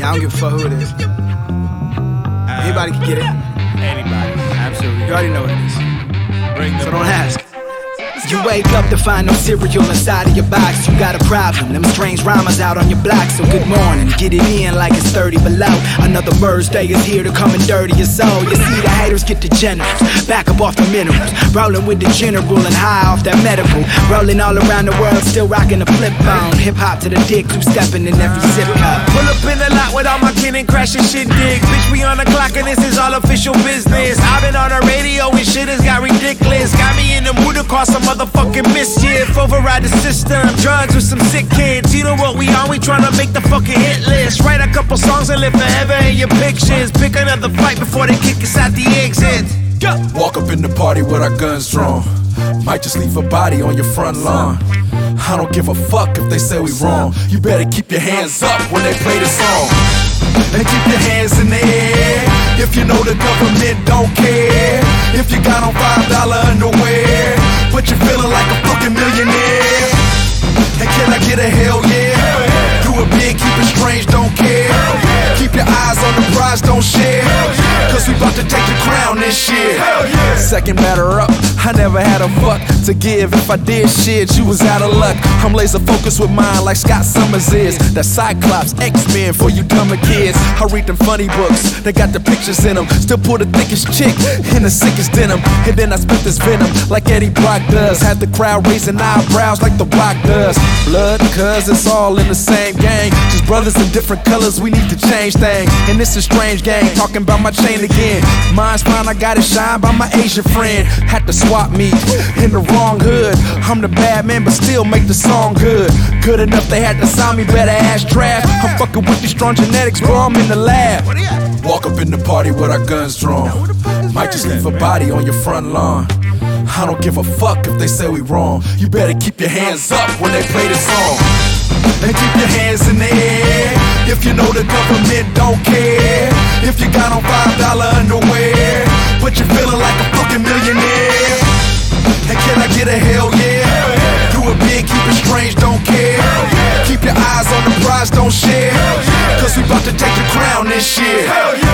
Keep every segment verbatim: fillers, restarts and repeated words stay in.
me. I don't give a fuck who it is. Anybody can get it. Anybody, absolutely. You already know what it is. Bring So don't ask. You wake up to find no cereal inside of your box. You got a problem, them strange rhymers out on your block. So good morning, get it in like it's thirty below. Another Murs Day is here to come and dirty your soul. You see the haters get the generals, back up off the minerals. Rolling with the general and high off that medical. Rolling all around the world, still rocking the flip phone. Hip hop to the dick, two stepping in every zip code. Pull up in the lot with all my kin and crashing shit dig. Bitch, we on the clock and this is all official business. I've been on the radio and shit has got ridiculous. Got me in the mood to cause some motherfucking mischief. Override the system, drugs with some sick kids. You know what we on, we tryna make the fucking hit list. Write a couple songs and live forever in your pictures. Pick another fight before they kick us out the exit. Go. Walk up in the party with our guns drawn. Might just leave a body on your front lawn. I don't give a fuck if they say we wrong. You better keep your hands up when they play the song. And keep your hands in the air if you know the government don't care. If you got on five dollar underwear, but you're feeling like a fucking millionaire. And can I get a hell yeah? Do it big, keep it strange, don't care. Keep your eyes on the prize, don't share. Cause we about to take the crown this year. Second batter up, I never had a fuck to give. If I did shit, you was out of luck. I'm laser focused with mine like Scott Summers is. That Cyclops, X-Men for you dumber kids. I read them funny books, they got the pictures in them. Still pull the thickest chick in the sickest denim. And then I spit this venom like Eddie Brock does. Had the crowd raising eyebrows like The Rock does. Blood, cuz it's all in the same gang. Just brothers in different colors, we need to change things. And this is strange gang, talking about my chain again. Mine's fine, I got it shine by my Asian friend. Had to swap me in the wrong hood. I'm the bad man, but still make the song good. Good enough, they had to sign me, better ass draft. I'm fucking with these strong genetics, bro, I'm in the lab. Walk up in the party with our guns drawn. Might just leave a body on your front lawn. I don't give a fuck if they say we wrong. You better keep your hands up when they play the song. And keep your hands in the air if you know the government don't care. If you got on five dollar underwear, but you're feeling like a fucking millionaire. And can I get a hell yeah? Do it big, keep it strange, don't care. Keep your eyes on the prize, don't share. Cause we about to take the crown this year.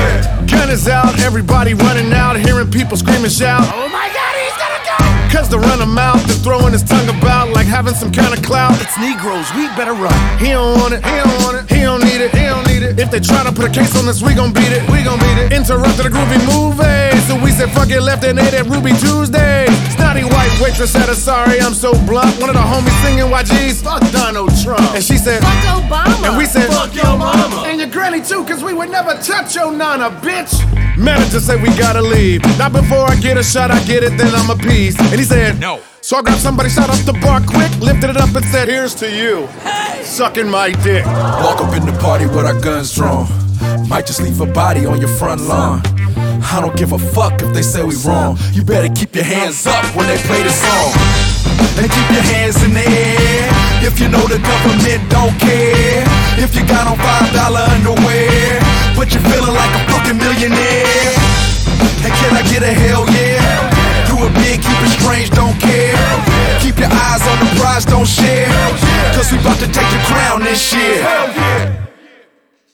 Gun is out, everybody running out, hearing people scream and shout. Oh my god, he's gonna go! Cause to run him out, they're throwing his tongue about like having some kind of clout. It's Negroes, we better run. He don't want it, he don't want it, he don't need it, he don't need it. If they try to put a case on us, we gon' beat it, we gon' beat it. Interrupted a groovy movie, so we said fuck it, left and ate at Ruby Tuesday. Snotty white waitress said, sorry, I'm so blunt. One of the homies singing Y G's, fuck Donald Trump. And she said, fuck Obama. And we said, fuck your mama. And your granny too, cause we would never touch your nana, bitch. Manager said we gotta leave. Not before I get a shot, I get it, then I'm appeased. And he said, no. So I grabbed somebody, shot up the bar quick, lifted it up and said, here's to you, hey. Sucking my dick. Walk up in the party with our guns drawn. Might just leave a body on your front lawn. I don't give a fuck if they say we wrong. You better keep your hands up when they play the song. And keep your hands in the air if you know the government don't care. If you got on five dollar underwear, but you're feeling like a fucking millionaire. And can I get a hell yeah? Do it big, keep it strange, don't care. Keep your eyes on the prize, don't share. Cause we about to take the crown this year.